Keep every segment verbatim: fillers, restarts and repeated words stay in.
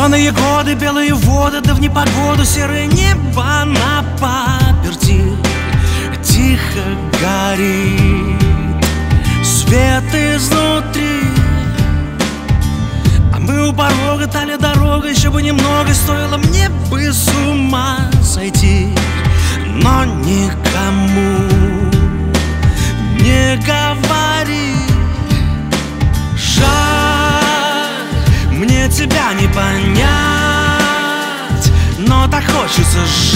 Зеленые годы, белые воды, да в непогоду серое небо на паперти тихо горит свет изнутри. А мы у порога, талия дорога, еще бы немного, стоило мне бы с ума сойти, но никому не говори. Жаль, мне тебя не понять, но так хочется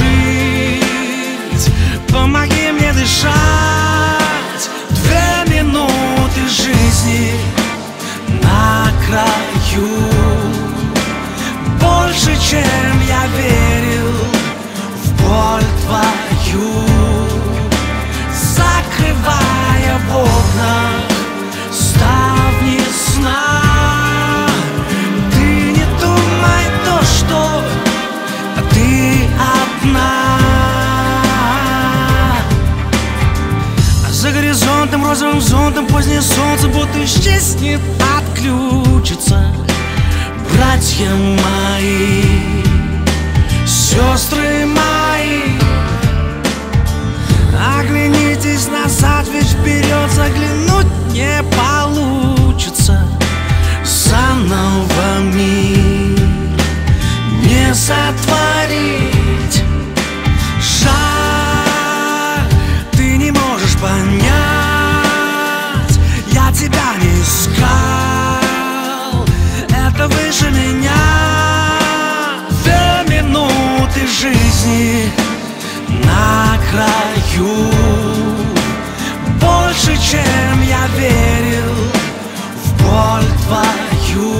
жить. Помоги мне дышать. Две минуты жизни на краю, больше, чем я верил в боль твою. Закрывая в окнах ставни сна, ты не думай то, что ты одна. А за горизонтом розовым зонтом позднее солнце будто исчезнет, отключится. Братья мои, сестры мои, оглянитесь назад, ведь вперед заглянуть не получится. Заново мир не сотворить. Жаль, ты не можешь понять, я тебя не искал, это выше меня. Две минуты жизни на краю, больше, чем я верил в боль твою.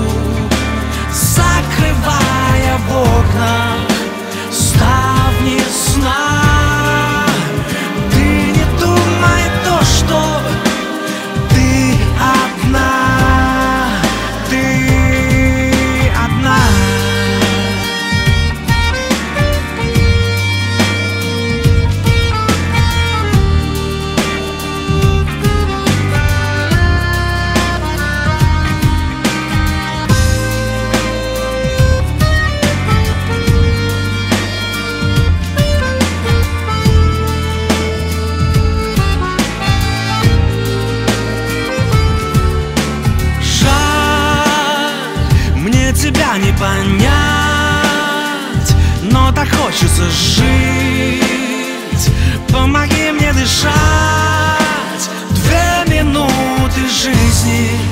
Закрывая в окнах ставни сна, ты не думай то, что ты одна, ты одна. Тебя не понять, но так хочется жить. Помоги мне дышать. Две минуты жизни